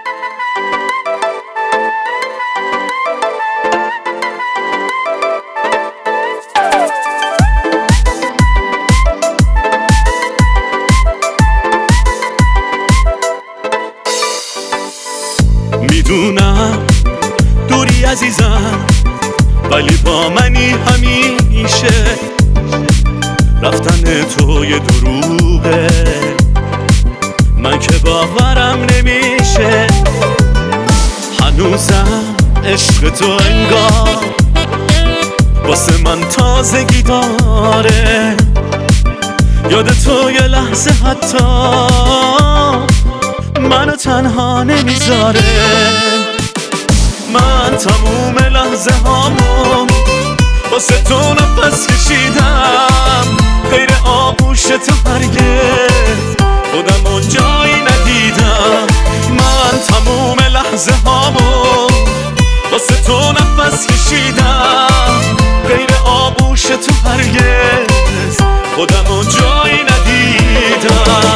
میدونم دوری عزیزم، ولی با منی همیشه. رفتن تو یه دروغه، من که باورم نمیشه. هنوزم عشق تو انگار واسه من تازگی داره. یاد تو یه لحظه حتی منو تنها نمیذاره. من تموم لحظه هامون واسه تو نفس کشیدم، غیر آغوش تو هرگز خودمو جایی ندیدم. من تموم لحظه هامون واسه تو نفس کشیدم، غیر آغوش تو هرگز خودمو جایی ندیدم.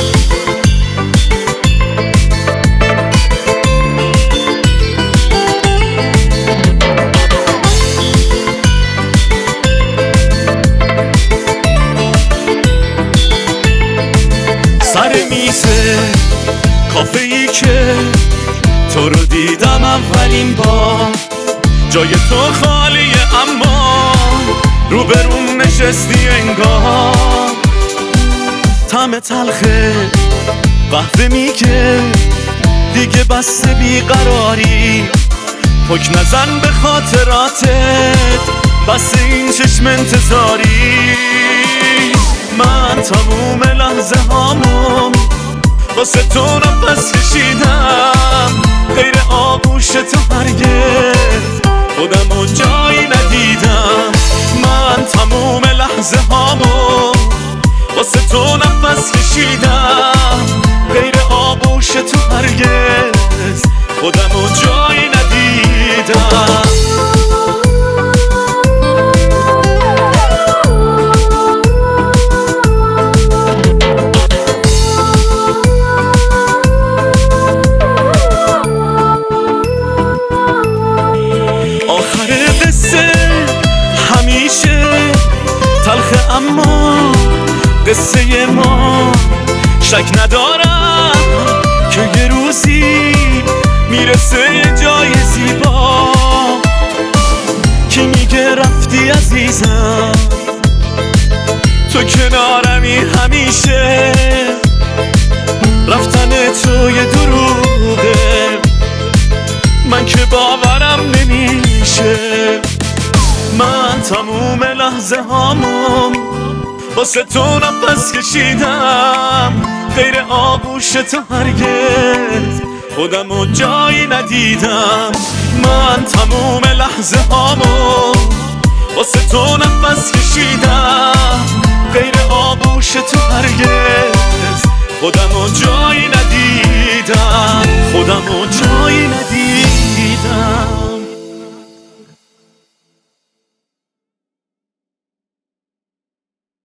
سر میزه کافه ای که تو رو دیدم اولین بار، جای تو خالیه اما روبروم نشستی انگار. طعم تلخه قهوه میگه دیگه بس بیقراری، پک نزن به خاطراتت بس این چشم انتظاری. من تموم لحظه هامون واسه تو نفس کشیدم، غیر آغوش تو هرگز خودمو جایی ندیدم. من تموم لحظه هامون واسه تو نفس کشیدم، غیر آغوش تو هرگز خودمو جایی ندیدم. همیشه تلخ اما قصه ما، شک ندارم که یه روزی میرسه یه جای زیبا. کی میگه رفتی عزیزم، تو کنارمی همیشه. رفتن تو یه دروغه، من که باورم نمیشه. من تموم لحظه هامون واسه تو نفس کشیدم، غیر آغوش تو هرگز خودمو جایی ندیدم. من تموم لحظه هامون واسه تو نفس کشیدم، غیر آغوش تو هرگز خودمو جایی ندیدم.